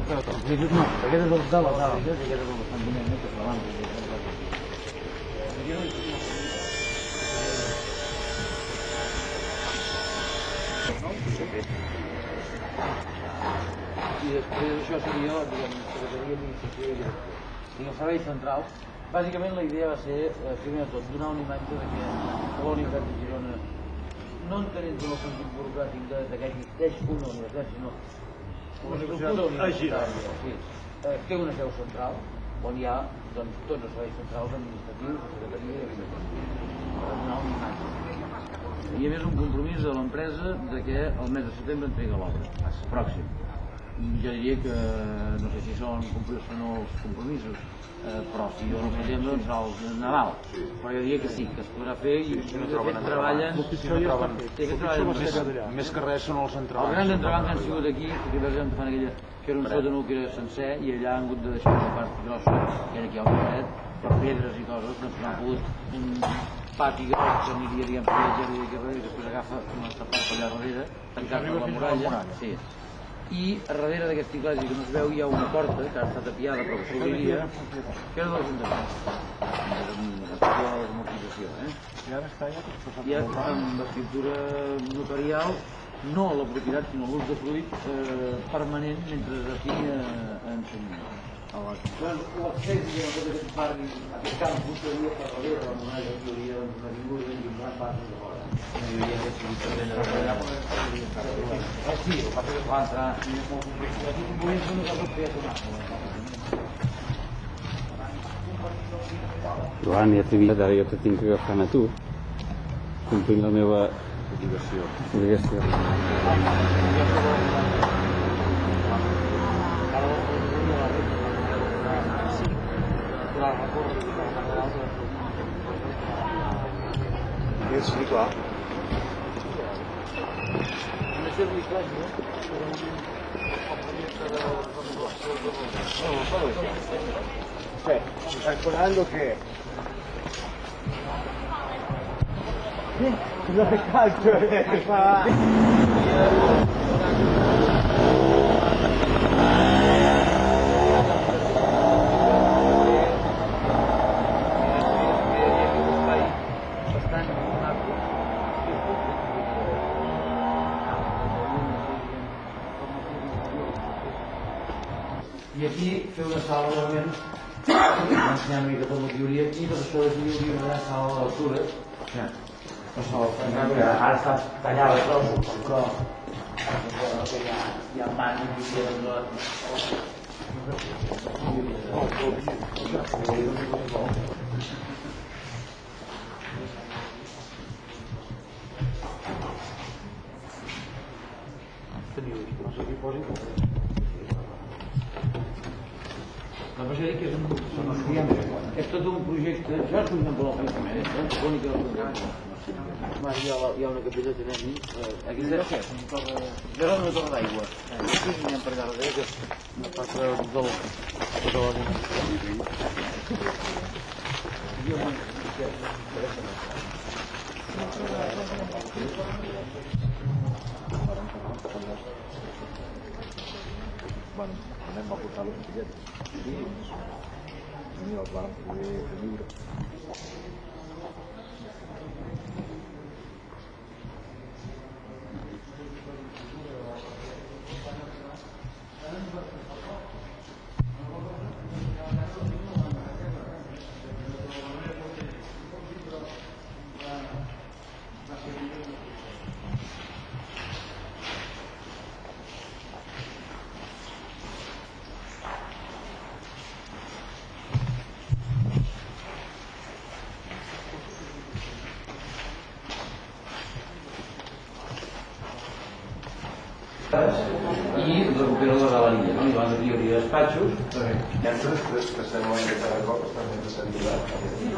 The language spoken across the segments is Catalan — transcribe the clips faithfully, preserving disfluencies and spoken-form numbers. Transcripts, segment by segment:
Aquest és el de la sala, i aquest és el bastant vinent, que és la banda. I després això seria, diguem, secretaria d'administració i direcció. I els serveis centrals, bàsicament la idea va ser, primer de tot, donar una imatge de que la Universitat de Girona, no entenent tot el sentit burocràtic de que existeix una universitat, sinó una estructura universitària, sí, té una seu central, on hi ha doncs, tots els serveis centrals administratius, la secretaria i administració, per donar una imatge. I a més un compromís de l'empresa de que el mes de setembre entrega l'obra, pròxim. Jo diria que, no sé si són els compromisos, però si jo no ho setembre, doncs serà el Nadal. Però jo diria que sí, que es podrà fer i de fet treballen... Més que res són els entrebancs. Els grans entrebancs han sigut aquí, perquè per exemple fan aquella que era un sòtano que era sencer i allà han hagut de deixar la part grossa, que era aquí al paret, per pedres i coses, doncs no han pogut un pati gros que aniria, diguem, per la gèria i després agafa una altra part allà darrere, tancat per la muralla. Sí. I a darrere d'aquest ticlàs que no es veu hi ha una porta que ha estat tapiada però que s'obriria, que era de l'Ajuntament, de l'amortització. I ara amb l'escriptura notarial, no la propietat sinó l'ús de fruit permanent mentre estigui en seguiment. L'accés d'aquest barri, aquest camp, seria per darrere de la muralla, hi hauria una avinguda i un gran pas de fora. Hi hauria aquest seguiment de la muralla. Sí, el pas que es va entrar molt complicat. Aquí un moment són els que ja tornar. Joan, ja t'he dit, ara jo te tinc que agafar a tu, complint la meva obligació. Sí, clar. Cioè, calcolando che cosa che calcio fa i aquí fer una sala realment ensenyar una mica tot el que hi hauria aquí, tot això d'aquí hi hauria una sala a l'altura, ara està tallada a trossos, però hi ha mans i la cosa és que és un... és tot un projecte... Això és un exemple del Feixamer, eh? L'única del projecte. Hi ha una capelleta aquí. Aquí és què? Hi ha una torre d'aigua. Aquí anem per allà darrere, que és una part del... tota la línia. Bueno, anem a portar los billetes i els vam poder fer lliure. i recupera la galeria, no? I llavors aquí hi hauria despatxos. Entres, que estem a l'any de cada cop, estan més descentralitzats.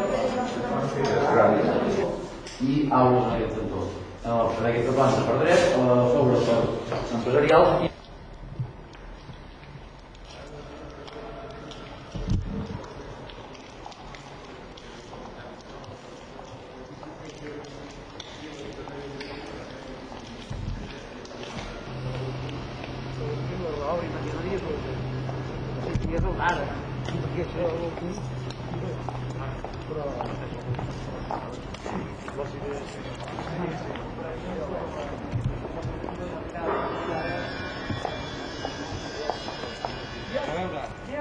I aules en aquest cantó. En aquesta planta per dret, sobre els empresarials. I és rara, perquè això... Però... Les idees... A veure...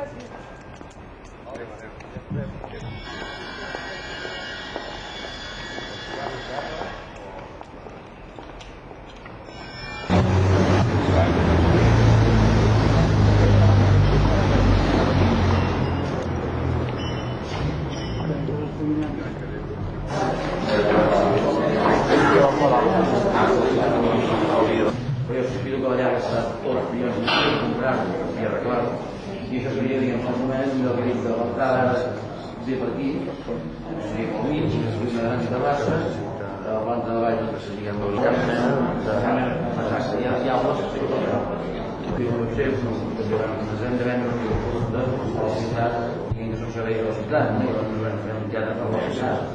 Però jo sospito que la llarga serà tot, diguem, comprar-ho i arreglar-ho. I això seria, diguem, el moment allò que dic de l'entrada ara ve per aquí, seria pel mig, que seria una gran terrassa, a la planta de baix, que seria el exacte, hi ha aules, i el xef, ens hem de vendre de la ciutat, diguem que són serveis de la ciutat, no? I doncs vam fer un teatre per la ciutat.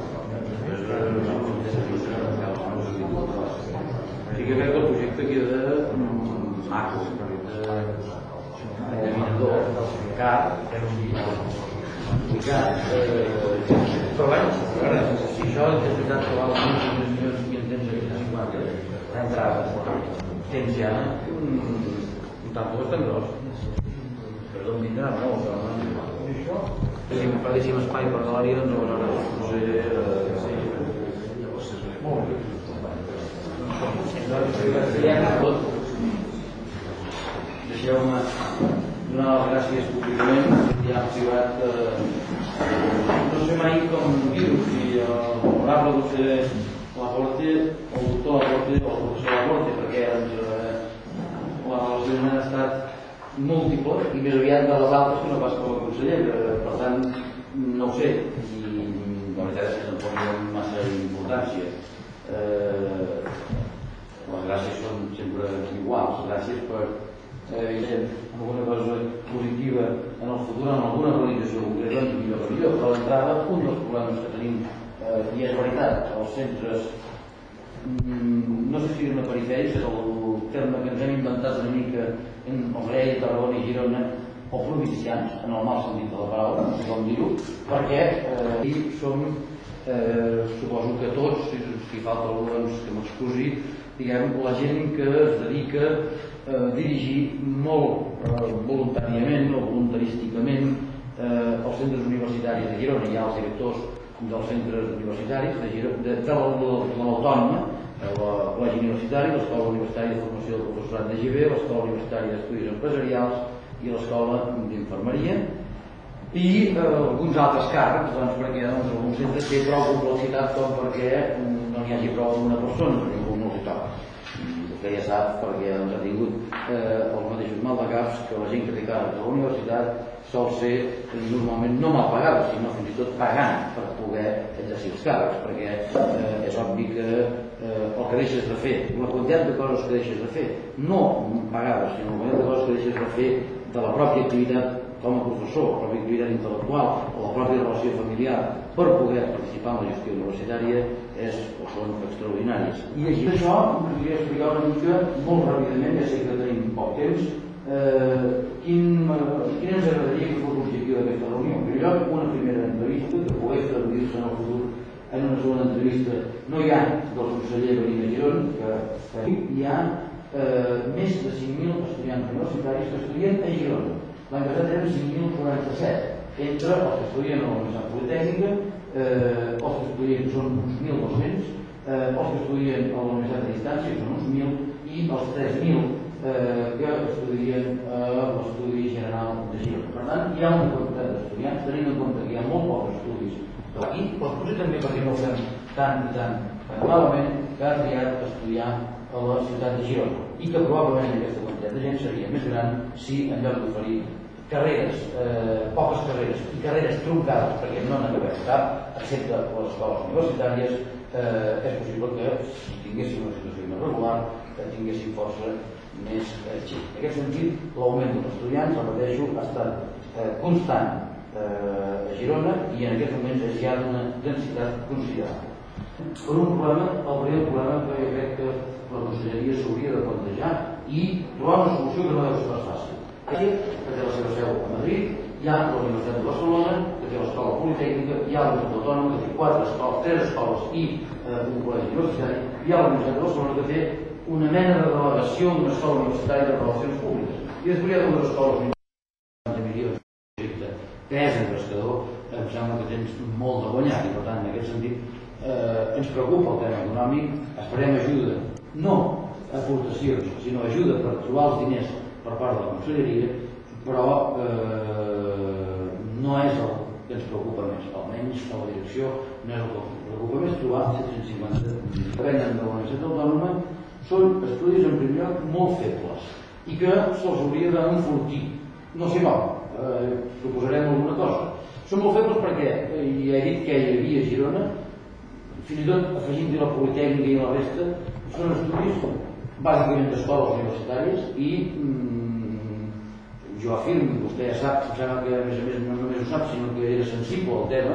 Sí que crec que el projecte queda maco, de minador, car, complicat, però bé, si això és veritat que val uns milions i en temps de cinquanta d'entrada, tens ja un tanto bastant gros, però d'on vindrà, no? Si em perdéssim espai per galeria, doncs aleshores potser... Molt bé. Deixeu-me donar les gràcies públicament, ja hem privat, no sé mai com dir-ho, si l'honorable conseller Laporte, o el doctor Laporte, o el professor Laporte, perquè les relacions han estat múltiples i més aviat de les altres que no pas com a conseller, per tant, no ho sé, i la veritat és que tampoc no hi ha massa importància. Les gràcies són sempre iguals, gràcies per eh, alguna cosa positiva en el futur, en alguna realització concreta, doncs millor que millor. Però d'entrada, un dels problemes que tenim, eh, i és veritat, els centres, mm, no sé si dir-ne perifèrics, és el terme que ens hem inventat una mica en Lleida, Tarragona i Girona, o provincians, en el mal sentit de la paraula, no sé com dir-ho, perquè eh, som, eh, suposo que tots, si, si falta algú doncs, que m'excusi, diguem, la gent que es dedica a dirigir molt eh, voluntàriament o voluntarísticament eh, els centres universitaris de Girona. Hi ha els directors dels centres universitaris de, Girona, de, de l'Autònoma, el Col·legi Universitari, l'Escola Universitària de Formació del Professorat de G B, l'Escola Universitària d'Estudis Empresarials i l'Escola d'Infermeria, i eh, alguns altres càrrecs, doncs, perquè doncs, algun centre té prou complexitat com perquè no n'hi hagi prou d'una persona, perquè ningú no s'hi toca. Vostè ja sap, perquè doncs, ha tingut eh, els mateixos maldecaps que la gent que té càrrecs a la universitat sol ser normalment no mal pagada, sinó fins i tot pagant per poder exercir els càrrecs, perquè eh, és obvi que eh, el que deixes de fer, la quantitat de coses que deixes de fer, no pagades, sinó la quantitat de coses que deixes de fer de la pròpia activitat com a professor, la pròpia activitat intel·lectual o la pròpia relació familiar per poder participar en la gestió universitària és, o són extraordinaris. I així això us volia explicar una mica, molt ràpidament, ja sé que tenim poc temps, eh, quin, quin ens agradaria que fos l'objectiu d'aquesta reunió. En primer lloc, una primera entrevista que pogués traduir-se en el futur en una segona entrevista. No hi ha del conseller Venim a Girona, que hi ha eh, més de cinc mil estudiants universitaris que estudien a Girona. L'any passat eren cinc mil quaranta-set, entre els que estudien a la Universitat Politècnica, eh, els que estudien, que són uns mil dos-cents, eh, els que estudien a la Universitat de Distància, que són uns mil, i els tres mil eh, que estudien a l'Estudi General de Girona. Per tant, hi ha una quantitat d'estudiants, tenint en compte que hi ha molt pocs estudis d'aquí, però potser també perquè no ho fem tan i tan malament, que ha triat estudiar a la ciutat de Girona, i que probablement aquesta quantitat de gent seria més gran si en lloc d'oferir carreres, eh, poques carreres i carreres truncades, perquè no n'acabem cap, excepte les escoles universitàries, eh, és possible que si tinguéssim una situació més regular, que tinguéssim força més eh, xic. En aquest sentit, l'augment dels estudiants, repeteixo, ha estat eh, constant eh, a Girona i en aquests moments és ja d'una densitat considerable. Per un problema, el primer problema que jo crec que la conselleria s'hauria de plantejar i trobar una solució que no deu ser pas fàcil. que té la seva seu a Madrid, hi ha la Universitat de Barcelona, que té l'Escola Politècnica, hi ha la Universitat Autònoma, que té quatre escoles, tres escoles i eh, un col·legi universitari, hi ha la Universitat de Barcelona, que té una mena de delegació d'una escola universitària de relacions públiques. I després hi ha dues escoles universitàries, milions de projecte, tres en pescador, em sembla que tens molt de guanyar i per tant en aquest sentit eh, ens preocupa el tema econòmic, esperem ajuda, no aportacions, sinó ajuda per trobar els diners per part de la conselleria, però eh, no és el que ens preocupa més, almenys a la direcció no és el que ens preocupa més trobar set-cents cinquanta que venen de la Universitat Autònoma. Són estudis en primer lloc molt febles i que se'ls hauria d'enfortir, no sé com, eh, proposarem alguna cosa. Són molt febles perquè, i he dit que hi havia a Girona, fins i tot afegint-hi la Politècnica i la resta, són estudis bàsicament d'escoles universitàries i mm, jo afirmo, vostè ja sap, em sembla que a més a més no només ho sap, sinó que era sensible al tema,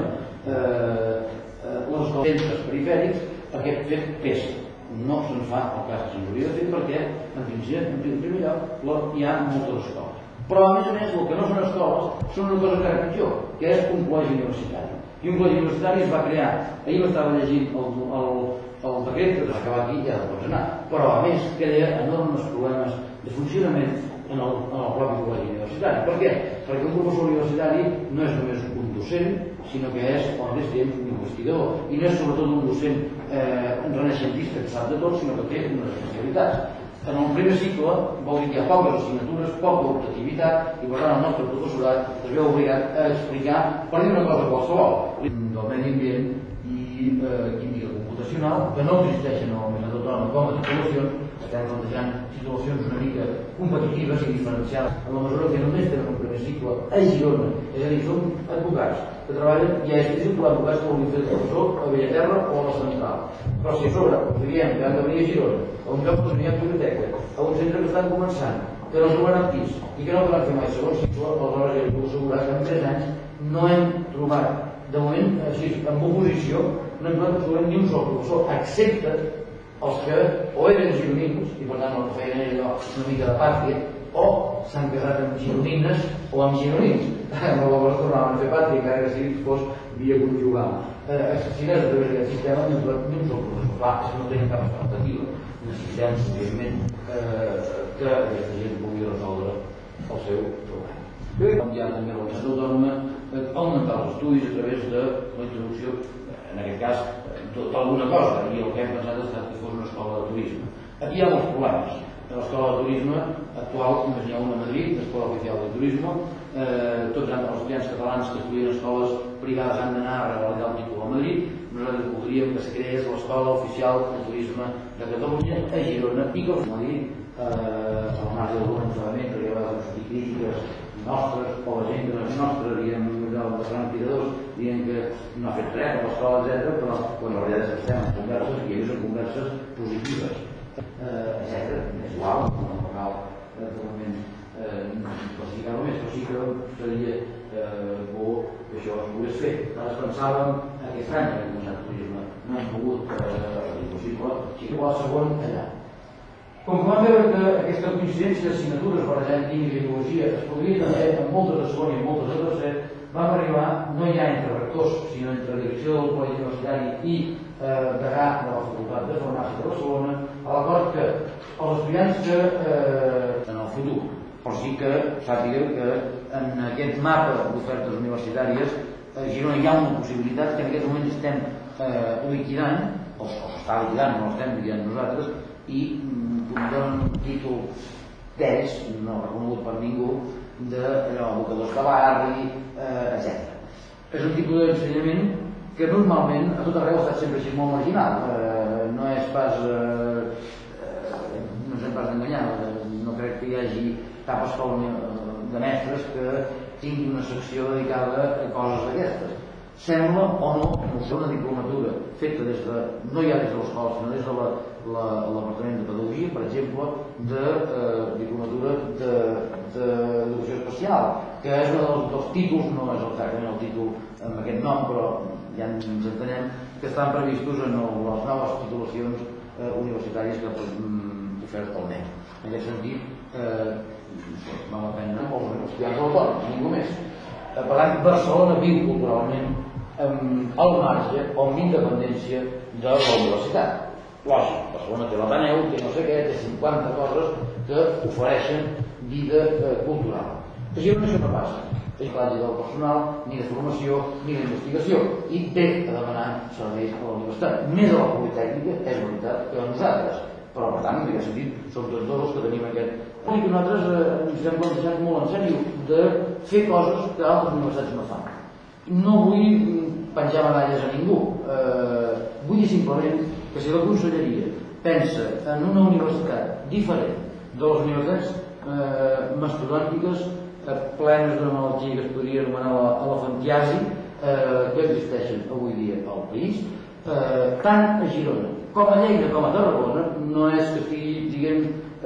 eh, eh, les escoles centres perifèrics, aquest fet pesa. No se'n fa el cas que se'n hauria de fer perquè, en principi, en primer lloc, hi ha moltes escoles. Però, a més a més, el que no són escoles són una cosa encara pitjor, que és un col·legi universitari. I un col·legi universitari es va crear, ahir m'estava llegint el, el, el decret que s'ha acabat aquí, ja no pots anar, però a més crea enormes problemes de funcionament en el, en el propi col·legi universitari. Per què? Perquè un professor universitari no és només un docent, sinó que és, al mateix temps, un investigador, i no és sobretot un docent eh, renaixentista que sap de tot, sinó que té unes especialitats. En el primer cicle vol dir que hi ha poques assignatures, poca optativitat, i per tant el nostre professorat es veu obligat a explicar, per dir una cosa qualsevol, del medi ambient i eh, química computacional, que no existeixen a la Universitat Autònoma com a titulacions. Estem plantejant situacions una mica competitives i diferenciades en la mesura que només tenen un primer cicle a Girona, és a dir, són advocats que treballen, ja és difícil trobar advocats que vulguin fer de professor a Bellaterra o a la Central, però si a sobre us diem que han de venir a Girona, a un lloc on hi ha biblioteca, a un centre que estan començant, que no troben actius i que no poden fer mai segon cicle, aleshores ja us puc assegurar que en tres anys no hem trobat, de moment, així, en oposició, no hem trobat absolutament ni un sol professor, excepte els que o eren gironins, i per tant el que feien allò una mica de pàtria, o s'han casat amb gironines o amb gironins. Llavors tornaven a fer pàtria, encara que sigui fos via conjugal. Eh, si no és a través d'aquest sistema, ni un sol professor. Clar, és que no tenen cap expectativa. Necessitem, evidentment, eh, que aquesta gent pugui resoldre el seu problema. Com ja també la Universitat Autònoma, augmentar els estudis a través de la introducció, en aquest cas, d'alguna cosa, i el que hem pensat és que fos una escola de turisme. Aquí hi ha molts problemes. L'escola de turisme actual només n'hi ha una a Madrid, l'Escola Oficial de Turisme. Eh, tots els estudiants catalans que estudien escoles privades han d'anar a revalidar el títol a Madrid. Nosaltres voldríem que es creés l'Escola Oficial de Turisme de Catalunya a Girona i que els Madrid, eh, al marge d'algun enclavament, perquè a vegades sortir crítiques nostres, o la gent que no és nostra, diguem, els grans tiradors, dient que no ha fet res a l'escola, etcètera, però quan la veritat és que estem en converses, i ells en converses positives, etcètera. És igual, no cal realment classificar-ho més, però sí que seria bo que això es pogués fer. Nosaltres pensàvem aquest any que hem començat el turisme, no hem pogut, impossible, sí que vol segon allà. Com que vam veure que aquesta coincidència d'assignatures barrejant química i biologia es podria també en moltes de segon i en moltes de tercer, vam arribar, no ja entre rectors, sinó entre direcció del Col·legi Universitari i eh, degà de la Facultat de Farmàcia de Barcelona, a l'acord que els estudiants que eh, en el futur, però sí que sàpiguen que en aquest mapa d'ofertes universitàries a Girona hi ha una possibilitat que en aquest moment estem eh, liquidant, o s'està liquidant, no l'estem liquidant nosaltres, i donen un títol d'ells, no reconegut per ningú, d'educadors de barri, eh, etcètera. És un tipus d'ensenyament que normalment a tot arreu ha estat sempre així molt marginal. Eh, no és pas... Eh, eh, no ens hem pas d'enganyar, no crec que hi hagi cap escola de mestres que tingui una secció dedicada a coses d'aquestes. Sembla o no, no sé, una diplomatura feta des de, no ja des de l'escola, sinó des de la l'Departament de Pedagogia, per exemple, de eh, diplomatura d'educació especial, que és un dels, dels títols, no és exactament el títol amb aquest nom, però ja ens entenem, que estan previstos en el, les noves titulacions eh, universitàries que ha ofert el M E C. En aquest sentit, eh, val la pena autònoms, ningú més. Per tant, Barcelona viu culturalment al marge o amb independència de la universitat. Lògic, Barcelona té l'Ateneu, té no sé què, té cinquanta coses que ofereixen vida eh, cultural. A Girona això no passa. És clar, ni del personal, ni de formació, ni d'investigació. I ve a demanar serveis a la universitat. Més a la Politècnica, és veritat, que a nosaltres. Però, per tant, en aquest sentit, som tots dos els que tenim aquest... I que nosaltres eh, ens hem plantejat molt en sèrio de fer coses que altres universitats no fan. No vull penjar medalles a ningú. Eh, vull dir simplement que si la Conselleria pensa en una universitat diferent de les universitats eh, mastodòntiques eh, plenes d'una malaltia que es podria anomenar la elefantiasi eh, que existeixen avui dia al país, eh, tant a Girona com a Lleida com a Tarragona, no és que estigui, diguem,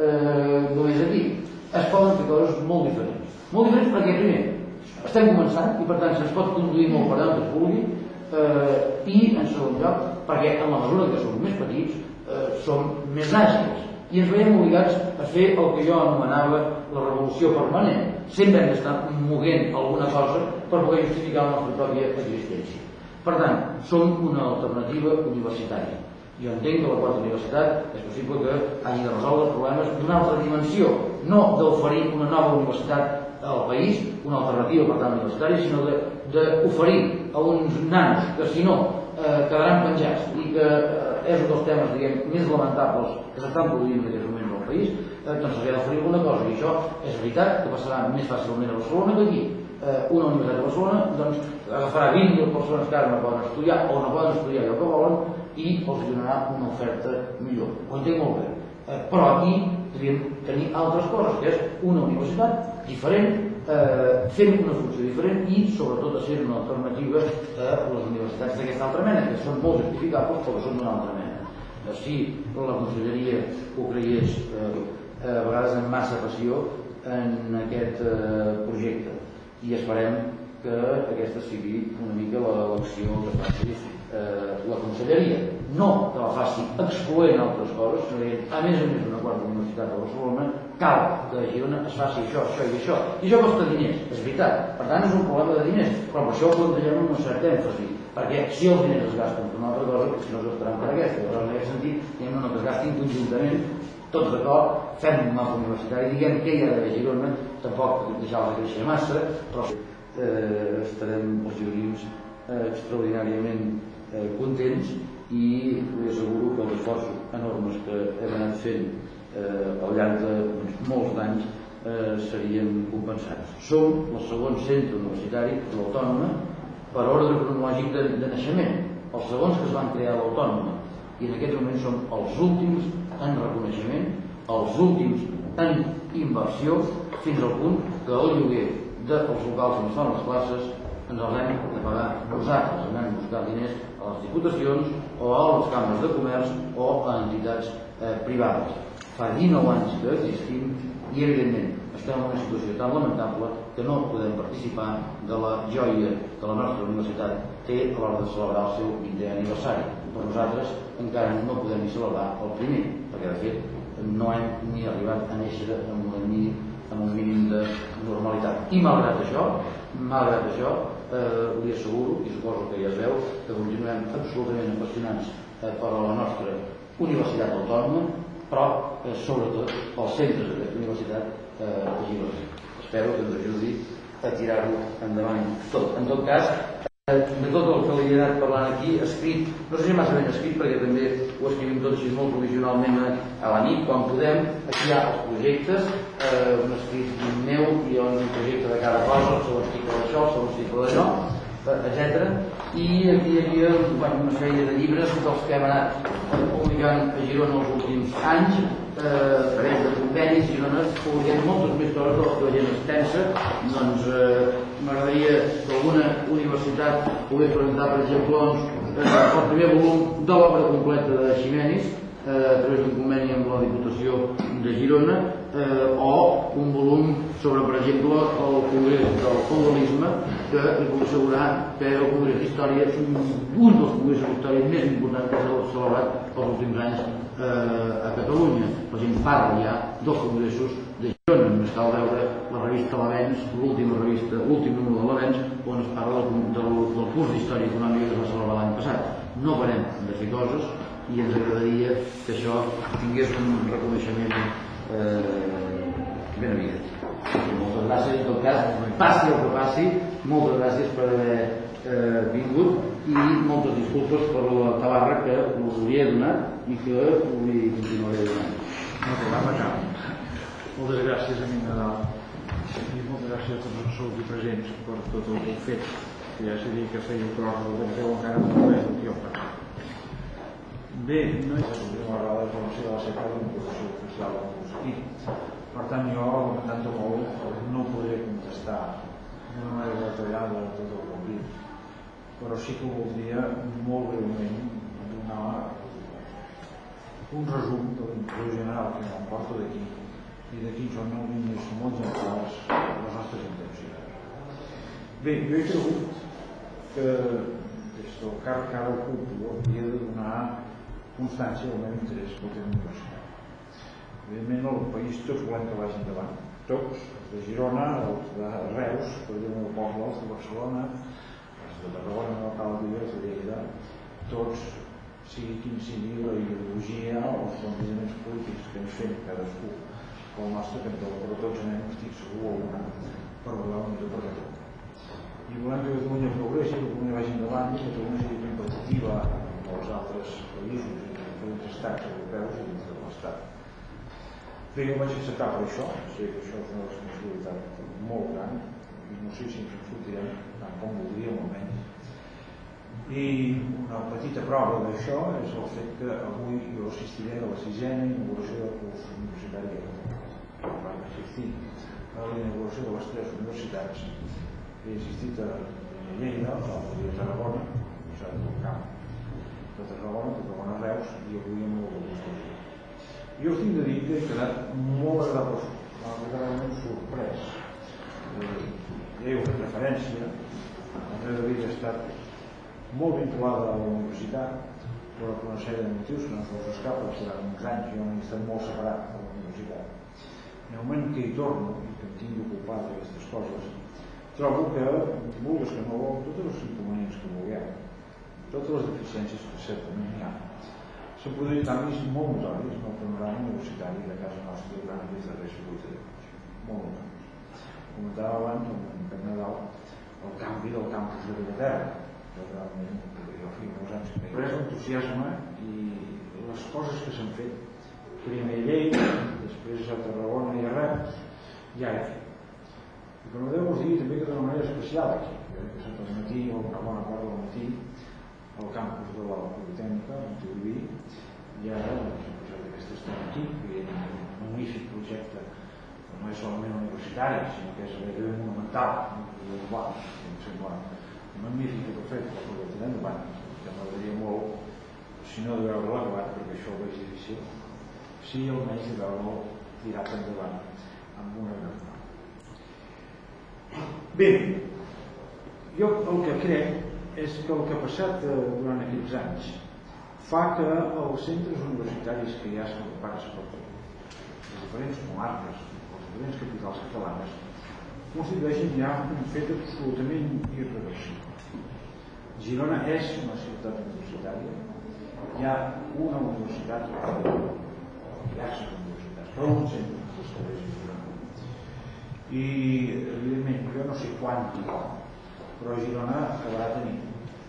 eh, només aquí. Es poden fer coses molt diferents. Molt diferents perquè, primer, estem començant i per tant se'ns pot conduir molt per on es vulgui, eh, i en segon lloc perquè en la mesura que som més petits eh, som més àgils i ens veiem obligats a fer el que jo anomenava la revolució permanent. Sempre hem d'estar movent alguna cosa per poder justificar la nostra pròpia existència. Per tant, som una alternativa universitària. Jo entenc que la quarta universitat és possible que hagi de resoldre els problemes d'una altra dimensió, no d'oferir una nova universitat al país, una alternativa per tant universitària, sinó d'oferir a uns nanos que si no eh, quedaran penjats i que eh, és un dels temes diguem, més lamentables que s'estan produint en aquests moments al país, eh, doncs s'hauria d'oferir alguna cosa i això és veritat que passarà més fàcilment a Barcelona que aquí. Eh, una universitat de Barcelona doncs, agafarà vint mil persones que ara no poden estudiar o no poden estudiar allò que volen i els donarà una oferta millor. Ho entenc molt bé. Eh, però aquí podríem tenir altres coses, que és una universitat diferent, eh, fent una funció diferent i sobretot a ser una alternativa a les universitats d'aquesta altra mena, que són molt justificables però que són d'una altra mena. Eh, si la Conselleria ho creiés eh, a vegades amb massa passió en aquest eh, projecte i esperem que aquesta sigui una mica l'elecció que faci eh, la Conselleria. No que la faci excloent altres coses, sinó que a més a més d'una quarta universitat de Barcelona cal que a Girona es faci això, això i això. I això costa diners, és veritat. Per tant, és un problema de diners, però per això ho plantegem amb un cert èmfasi, perquè si els diners es gasten per una altra cosa, si no es gastaran per aquesta. Llavors, en aquest sentit, diguem no que es gastin conjuntament, tots d'acord, fem un mapa universitari, diguem què hi ha d'haver a Girona, tampoc deixar-la créixer massa, però eh, estarem els gironins eh, extraordinàriament eh, contents i li asseguro que els esforços enormes que hem anat fent eh, al llarg de doncs, molts d'anys eh, serien compensats. Som el segon centre universitari de l'Autònoma per ordre cronològic de, de naixement, els segons que es van crear a l'Autònoma, i en aquests moments som els últims en reconeixement, els últims en inversió, fins al punt que el lloguer dels locals on es fan les classes ens els hem de pagar nosaltres, anant a buscar diners a les diputacions o a les cambres de comerç o a entitats eh, privades. Fa dinou anys que existim i evidentment estem en una situació tan lamentable que no podem participar de la joia que la nostra universitat té a l'hora de celebrar el seu vintè aniversari. Per nosaltres encara no podem ni celebrar el primer, perquè de fet no hem ni arribat a néixer amb un mínim, amb un mínim de normalitat. I malgrat això, malgrat això, eh, li asseguro, i suposo que ja es veu, que continuem absolutament apassionats eh, per la nostra universitat autònoma, però eh, sobretot pels centres d'aquesta universitat eh, a Girona. Espero que ens ajudi a tirar-ho endavant tot. En tot cas, de tot el que li he anat parlant aquí, escrit, no sé si massa ben escrit perquè també ho escrivim tot així molt provisionalment a la nit, quan podem. Aquí hi ha els projectes, eh, un escrit meu i un projecte de cada cosa, el segon cicle d'això, el segon cicle d'allò, etcètera. I aquí hi havia bueno, una sèrie de llibres dels que hem anat publicant a Girona els últims anys, eh, parells de convenis, i Girona publiquem moltes més coses de les que la gent es pensa. Doncs eh, m'agradaria que alguna universitat pogués presentar, per exemple, doncs, el primer volum de l'obra completa de Ximenis, a través d'un conveni amb la Diputació de Girona, eh, o un volum sobre, per exemple, el Congrés del Feudalisme, que li puc assegurar que el Congrés d'Història és un, un dels congressos d'història més importants que s'ha celebrat els últims anys eh, a Catalunya. La gent parla ja dels congressos de Girona, només cal veure la revista L'Avenç, l'última revista, l'últim número de L'Avenç, on es parla del, del, del curs d'Història Econòmica que es va celebrar l'any passat. No parem de fer coses, i ens agradaria que això tingués un reconeixement eh, ben aviat. Moltes gràcies, en tot cas, passi el que passi, moltes gràcies per haver eh, vingut i moltes disculpes per la tabarra que us li he donat i que li continuaré donant. No problema cap. Moltes gràcies, amic Nadal, i moltes gràcies a tots els que sou aquí presents per tot el que heu fet, que ja sé dir que feia prou del que feu encara molt més del que jo faig. Bé, no és l'última vegada de formació de la C E C A de l'imposició oficial del curs aquí. Per tant, jo, tant o molt, no podré contestar d'una manera detallada tot el que heu dit, però sí que voldria molt breument donar un resum de l'imposició general que em porto d'aquí i de quins són els línies molt generals les nostres intencions. Bé, jo he cregut que des del càrrec que ara ocupo havia de donar constància del meu interès pel tema universitari. Evidentment, el país tots volem que vagi endavant, tots, els de Girona, els de Reus, per dir el poble, els de Barcelona, els de Tarragona, l'alcalde, els de Lleida, tots, sigui quin sigui la ideologia o els plantejaments polítics que ens fem cadascú pel nostre cantó, però tots anem, estic segur, a una per volar una mica per Catalunya. I volem que Catalunya progressi, que Catalunya vagi endavant, que Catalunya sigui competitiva amb els altres països i diferents estats europeus i dins de l'estat. Bé, jo vaig acceptar per això, sé que això és una responsabilitat molt gran i no sé si ens en sortirem tant com voldríem almenys. I una petita prova d'això és el fet que avui jo assistiré a la sisena inauguració del curs universitari de Catalunya. Vaig assistir a la inauguració de les tres universitats. He assistit a Lleida, a la Tarragona, a el camp de Tarragona, de Tarragona Reus, i avui amb molt de gust. Jo us tinc de dir que he quedat molt agradat, realment sorprès. Ja hi heu fet referència, la meva vida ha estat molt vinculada a la universitat, però per una sèrie de motius que no se us escapa, durant uns anys jo m'he estat molt separat de la universitat. En el moment que hi torno i que em tinc d'ocupar d'aquestes coses, trobo que, vulguis que no, tots els inconvenients que vulgueu, totes les deficiències que certament hi ha, s'han produït canvis molt notoris en el panorama universitari de casa nostra durant aquests darrers vuit anys. Molt notoris. Comentava abans, en Pep Nadal, el canvi del campus de Bellaterra, que realment, jo feia molts anys que m'he l'entusiasme i les coses que s'han fet, primer a Lleida, després a Tarragona i a Reus, ja he fet. I com no us dir també que d'una manera especial aquí, que sempre al matí, o una bona part del matí, al campus de la Politècnica, en Tiurví, i ara s'ha posat aquest estat aquí, que hi ha un magnífic projecte que no és solament universitari, sinó que és gairebé monumental, urbà, em sembla magnífic que fet per poder tenir endavant, que m'agradaria molt, si no de veure-la acabat, perquè això ho veig difícil, sí almenys de veure-lo tirat endavant amb una gran mà. Bé, jo el que crec és que el que ha passat durant aquests anys fa que els centres universitaris que hi ha s'agruparats per tot, les diferents comarques, les diferents capitals catalanes, constitueixen ja un fet absolutament irreversible. Girona és una ciutat universitària, hi ha una universitat, diverses universitats, però un centre universitari a Girona. I, evidentment, jo no sé quant i com, però Girona acabarà tenint.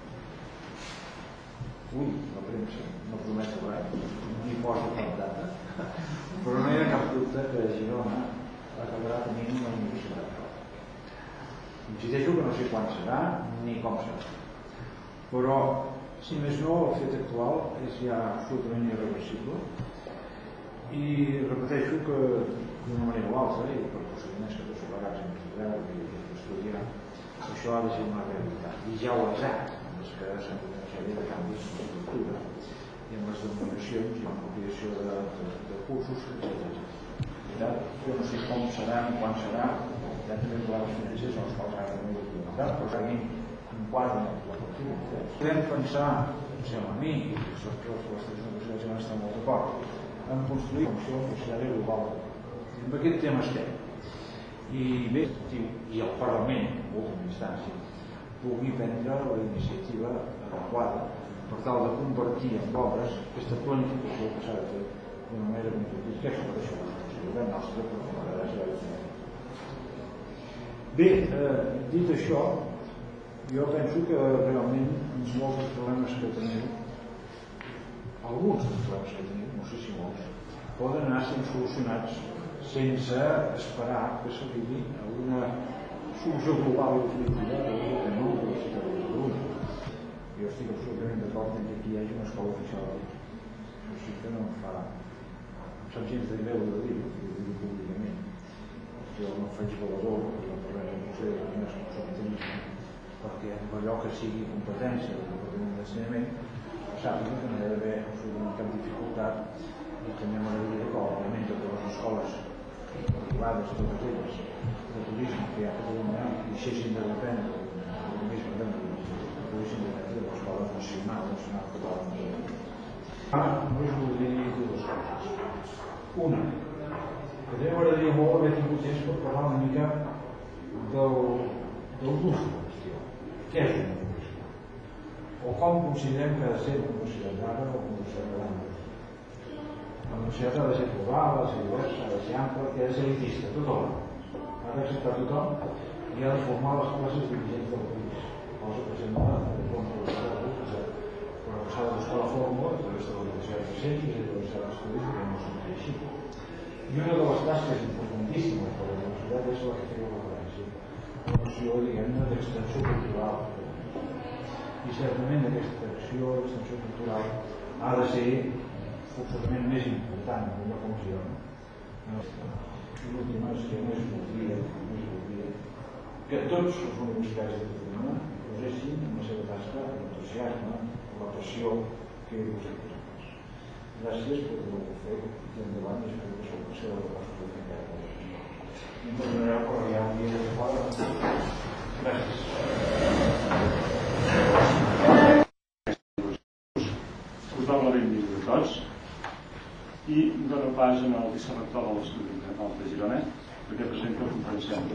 Ui, la premsa, no prometo res, ni poso cap data, però no hi ha cap dubte que Girona acabarà tenint una universitat pròpia. Insisteixo que no sé quan serà ni com serà, però, si més no, el fet actual és ja absolutament irreversible i repeteixo que d'una manera o altra, i per procediments que tots plegats hem de veure i d'estudiar, això ha de ser una realitat, i ja ho és ara, és que s'han fet una sèrie de canvis d'estructura i en les denominacions i en l'ampliació de, de, de cursos, etcètera. Jo no sé com serà ni quan serà, ja també les finances són els quals ara no ho podem dar, però seguim un quadre en la partida. Podem pensar, em sembla a mi, i sobretot les tres universitats ja estan molt d'acord, en construir una funció funcionària global. I en aquest tema estem. I bé, i el Parlament, en última instància, pugui prendre la iniciativa adequada per tal de convertir en obres aquesta planificació que s'ha de fer d'una manera més útil. Què és per això? El govern nostre, però com a gràcia de fer. Bé, eh, dit això, jo penso que realment molts dels problemes que tenim, alguns dels problemes que tenim, no sé si molts, poden anar sent solucionats sense esperar que s'arribi a una solució global i definitiva del tema de la Universitat de Catalunya. Jo estic absolutament d'acord que aquí hi hagi una escola oficial. Això sí que no em fa... em sap gens de greu de dir-ho, i de dir-ho públicament. Jo no faig valedor, perquè no parlem del museu de quines absolutisme, perquè en allò que sigui competència del Departament d'Ensenyament sàpiga que no hi ha d'haver absolutament cap dificultat i també m'agradaria que òbviament totes les escoles privades, totes elles de turisme que hi ha a Catalunya deixessin de dependre del turisme de Madrid, deixessin de dependre de l'escola nacional, nacional catalana. Ara només voldria dir dues coses. Una, que també m'agradaria molt haver tingut temps per parlar una mica del d'ús de la qüestió. Què és una universitat? O com considerem que ha de ser una universitat d'ara o una universitat d'ara? La universitat ha de ser plural, ha de ser diversa, ha de ser ampla, que ha de ser elitista, tot alhora. Ha d'acceptar tothom i ha de formar les classes dirigents del país. Cosa que sembla de forma professora, però s'ha de buscar la fórmula a través de la universitat de ciències i de la universitat d'estudis que no són així. I una de les tasques importantíssimes per a la universitat és la que feia referència, la noció, diguem-ne, d'extensió cultural. I certament aquesta acció d'extensió cultural ha de ser forçosament més important en una comissió. L'última és que més voldria, més voldria que tots els universitaris de Catalunya posessin en la seva tasca l'entusiasme, la passió que hi posem nosaltres. Gràcies per haver-ho fet i endavant i espero que sou passió de la vostra de fer encara coses. I em perdonareu per arribar un dia de fora. Gràcies. Us dono la benvinguda a tots i dono pas al vicerector de l'Estudi Català de Girona perquè presenti el conferenciant.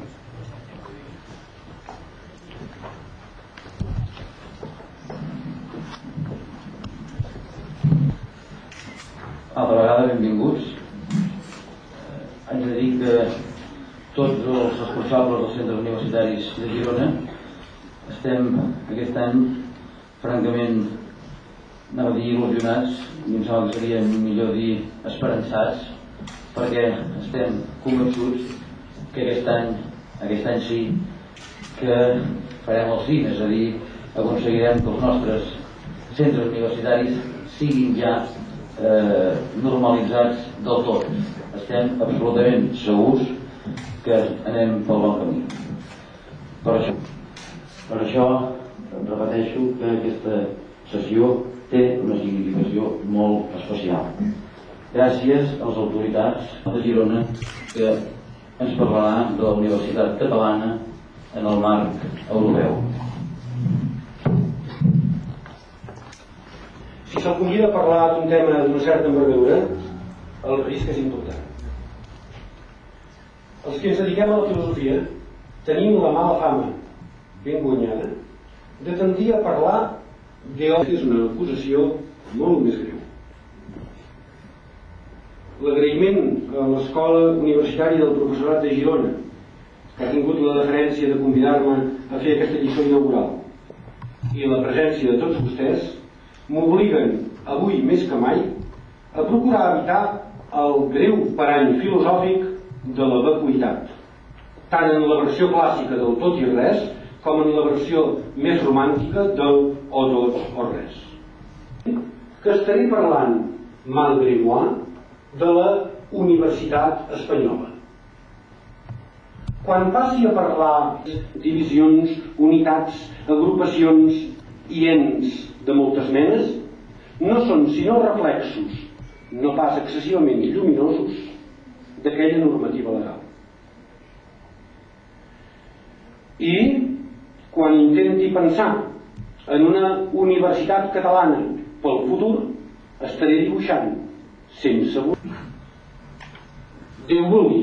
Altra vegada, benvinguts. Haig de dir que tots els responsables dels centres universitaris de Girona estem aquest any francament, anava a dir il·lusionats, i em sembla que seria millor dir esperançats, perquè estem convençuts que aquest any, aquest any sí, que farem el sí, és a dir, aconseguirem que els nostres centres universitaris siguin ja eh, normalitzats del tot. Estem absolutament segurs que anem pel bon camí. Per això, per això repeteixo que aquesta sessió té una significació molt especial. Gràcies a les autoritats de Girona que ens parlaran de la Universitat Catalana en el marc europeu. Si se'l convida a parlar d'un tema d'una certa envergadura, el risc és important. Els que ens dediquem a la filosofia tenim la mala fama, ben guanyada, de tendir a parlar d'eòlica. És una acusació molt més greu. L'agraïment a l'Escola Universitària del Professorat de Girona, que ha tingut la deferència de convidar-me a fer aquesta lliçó inaugural, i la presència de tots vostès, m'obliguen, avui més que mai, a procurar evitar el greu parany filosòfic de la vacuïtat, tant en la versió clàssica del tot i res, com en la versió més romàntica del o tot o res. Que estaré parlant, malgré moi, de la Universitat Espanyola. Quan passi a parlar de divisions, unitats, agrupacions i ens de moltes menes, no són sinó reflexos, no pas excessivament lluminosos, d'aquella normativa legal. I quan intenti pensar en una universitat catalana pel futur, estaré dibuixant sense voler. Déu vulgui,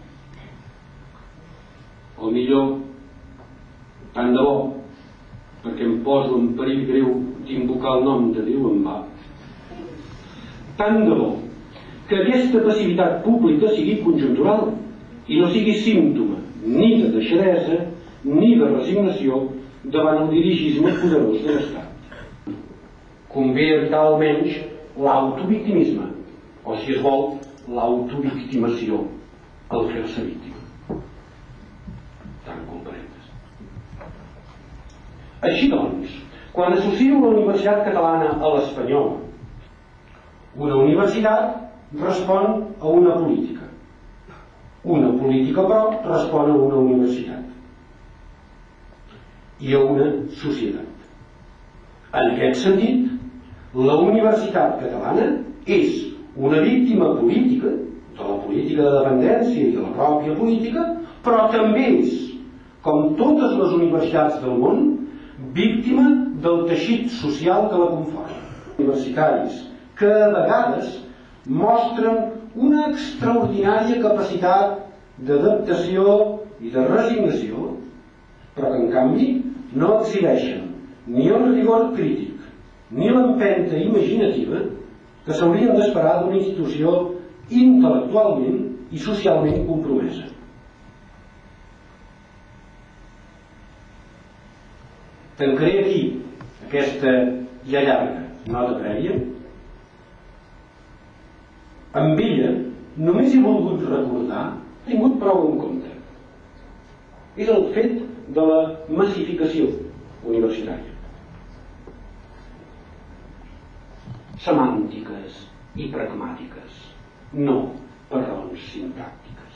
o millor, tant de bo, perquè em poso en perill greu d'invocar el nom de Déu en va, tant de bo que aquesta passivitat pública sigui conjuntural i no sigui símptoma ni de deixadesa ni de resignació davant el dirigisme poderós de l'Estat. Convé evitar almenys l'autovictimisme, o si es vol, l'autovictimació, el fer-se víctima. Tant comparentes. Així doncs, quan associo la Universitat Catalana a l'espanyola, una universitat respon a una política. Una política, però, respon a una universitat i a una societat. En aquest sentit, la Universitat Catalana és una víctima política, de la política de dependència i de la pròpia política, però també és, com totes les universitats del món, víctima del teixit social que la conforma. Universitaris que a vegades mostren una extraordinària capacitat d'adaptació i de resignació, però que en canvi no exhibeixen ni el rigor crític ni l'empenta imaginativa que s'haurien d'esperar d'una institució intel·lectualment i socialment compromesa. Tancaré aquí aquesta ja llarga nota prèvia. Amb ella només he volgut recordar, he tingut prou en compte. És el fet de la massificació universitària. Semàntiques i pragmàtiques, no per raons sintàctiques.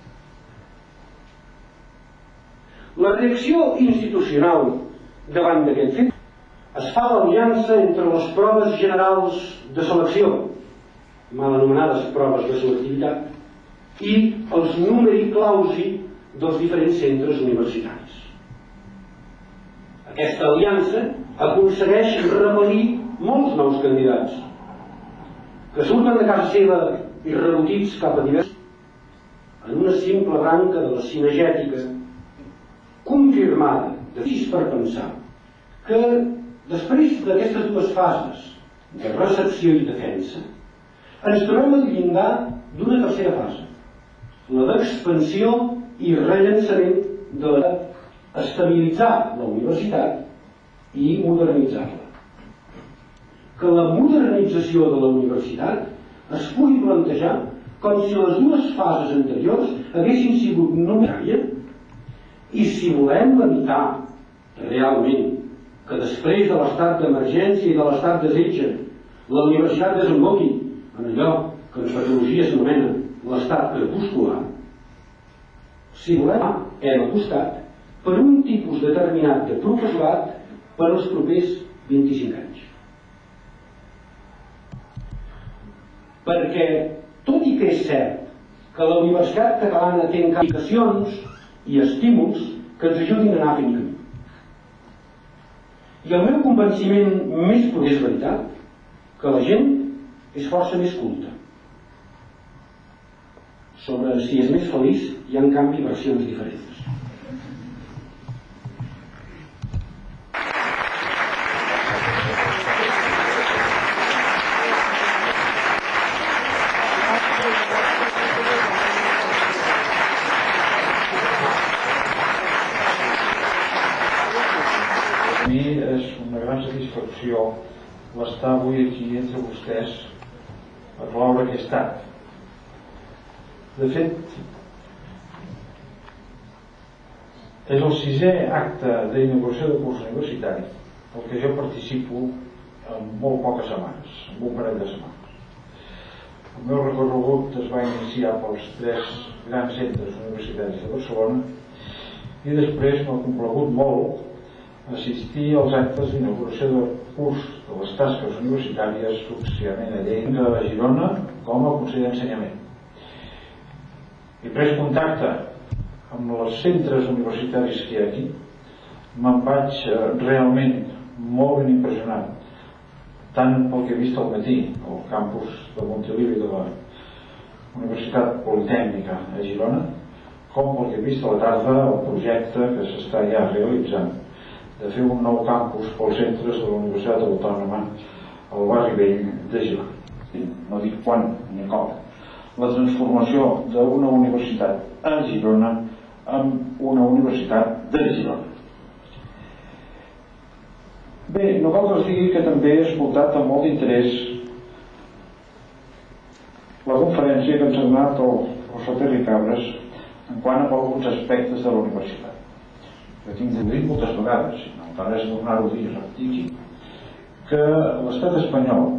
La reacció institucional davant d'aquest fet es fa l'aliança entre les proves generals de selecció, mal anomenades proves de selectivitat, i els numeri clausi dels diferents centres universitaris. Aquesta aliança aconsegueix repel·lir molts nous candidats que surten de casa seva i rebotits cap a divers en una simple branca de la cinegètica confirmada de sis per pensar que després d'aquestes dues fases de recepció i defensa ens trobem al llindar d'una tercera fase, la d'expansió i rellançament de la estabilitzar la universitat i modernitzar-la. Que la modernització de la universitat es pugui plantejar com si les dues fases anteriors haguessin sigut només, i si volem evitar realment que després de l'estat d'emergència i de l'estat de setge la universitat desemboqui en allò que en sociologia s'anomena l'estat crepuscular, si volem, hem apostat per un tipus determinat de professorat per als propers vint-i-cinc anys. Perquè, tot i que és cert que la Universitat Catalana té indicacions i estímuls que ens ajudin a anar fent camí. I el meu convenciment més profund és veritat que la gent és força més culta. Sobre si és més feliç hi ha en canvi versions diferents. Per mi és una gran satisfacció l'estar avui aquí entre vostès per l'obra que he estat. De fet, és el sisè acte d'inauguració de curs universitari el que jo participo en molt poques setmanes, en un parell de setmanes. El meu recorregut es va iniciar pels tres grans centres universitaris de Barcelona i després m'ha complagut molt assistir als actes d'inauguració de curs de les tasques universitàries successivament a llei de Girona com a Consell d'Ensenyament. He pres contacte amb els centres universitaris que hi ha aquí. Me'n vaig realment molt ben impressionat, tant pel que he vist al matí al campus de Montilivi de la Universitat Politècnica a Girona, com pel que he vist a la tarda el projecte que s'està ja realitzant de fer un nou campus pels centres de la Universitat Autònoma al barri vell de Girona. No dic quan ni com. La transformació d'una universitat a Girona en una universitat de Girona. Bé, no cal que us digui que també he escoltat amb molt d'interès la conferència que ens ha donat el professor Ricabres en quant a alguns aspectes de la universitat. Jo tinc dit moltes vegades, si no cal és tornar-ho a dir i repetir aquí, que l'estat espanyol,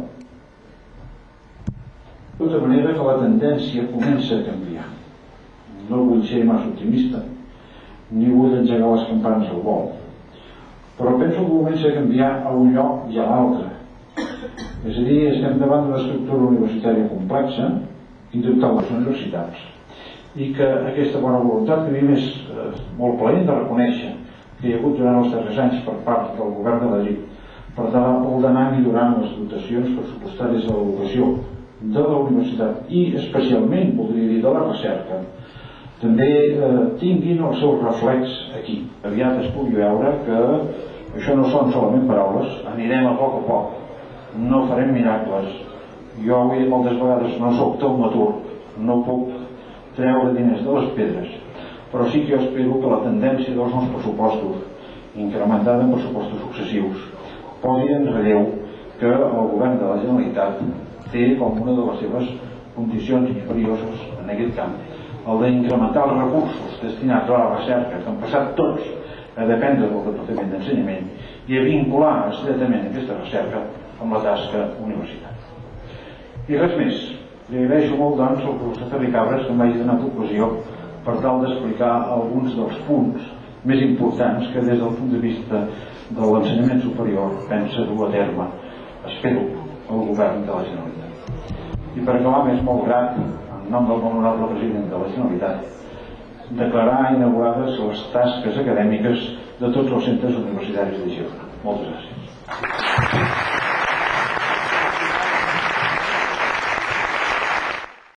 de tota manera que la tendència comença a canviar. No vull ser massa optimista, ni vull engegar les campanes al vol, però penso que comença a canviar a un lloc i a l'altre. És a dir, estem davant d'una estructura universitària complexa, intel·lectual de les universitats, i que aquesta bona voluntat que a mi és eh, molt plaent de reconèixer que hi ha hagut durant els darrers anys per part del govern de Madrid per tal d'anar millorant les dotacions pressupostàries de l'educació de la universitat i especialment, podria dir, de la recerca, també eh, tinguin el seu reflex aquí. Aviat es pugui veure que això no són solament paraules, anirem a poc a poc, no farem miracles. Jo avui moltes vegades no soc taumaturg, no puc treure diners de les pedres, però sí que jo espero que la tendència dels nous pressupostos, incrementada en pressupostos successius, posi en relleu que el govern de la Generalitat té com una de les seves condicions imperioses en aquest camp el d'incrementar els recursos destinats a la recerca, que han passat tots a dependre del Departament d'Ensenyament, i a vincular estretament aquesta recerca amb la tasca universitària. I res més. Li agraeixo molt, doncs, al professor Ricabres que m'hagi donat ocasió per tal d'explicar alguns dels punts més importants que des del punt de vista de l'ensenyament superior pensa dur a terme, espero, el govern de la Generalitat. I per acabar, m'és molt grat, en nom del honorable president de la Generalitat, declarar inaugurades les tasques acadèmiques de tots els centres universitaris de Girona. Moltes gràcies.